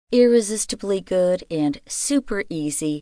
Irresistibly good and super easy,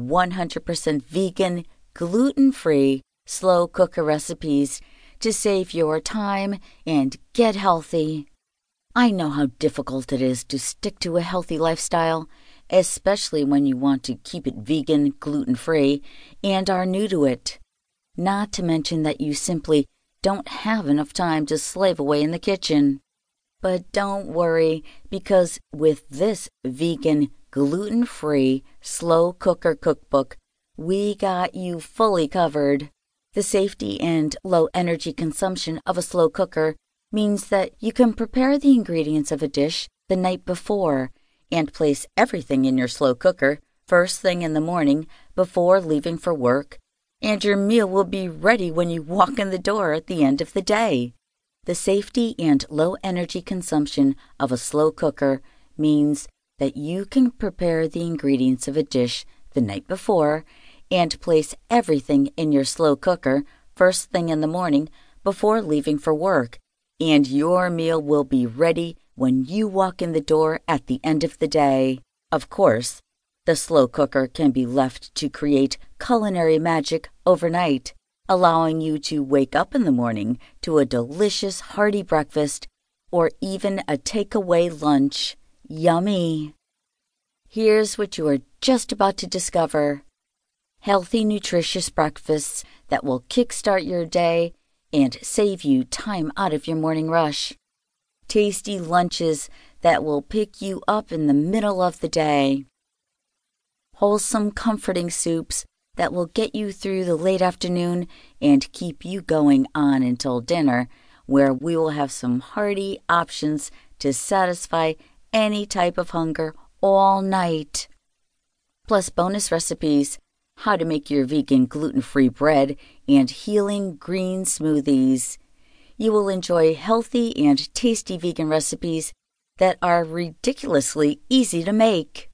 100% vegan, gluten-free, slow cooker recipes to save your time and get healthy. I know how difficult it is to stick to a healthy lifestyle, especially when you want to keep it vegan, gluten-free, and are new to it. Not to mention that you simply don't have enough time to slave away in the kitchen. But don't worry, because with this vegan, gluten-free, slow cooker cookbook, we got you fully covered. The safety and low energy consumption of a slow cooker means that you can prepare the ingredients of a dish the night before and place everything in your slow cooker first thing in the morning before leaving for work, and your meal will be ready when you walk in the door at the end of the day. The safety and low energy consumption of a slow cooker means that you can prepare the ingredients of a dish the night before and place everything in your slow cooker first thing in the morning before leaving for work, and your meal will be ready when you walk in the door at the end of the day. Of course, the slow cooker can be left to create culinary magic overnight, allowing you to wake up in the morning to a delicious hearty breakfast or even a takeaway lunch. Yummy! Here's what you are just about to discover. Healthy, nutritious breakfasts that will kickstart your day and save you time out of your morning rush. Tasty lunches that will pick you up in the middle of the day. Wholesome, comforting soups that will get you through the late afternoon and keep you going on until dinner, where we will have some hearty options to satisfy any type of hunger all night. Plus bonus recipes, how to make your vegan gluten-free bread, and healing green smoothies. You will enjoy healthy and tasty vegan recipes that are ridiculously easy to make.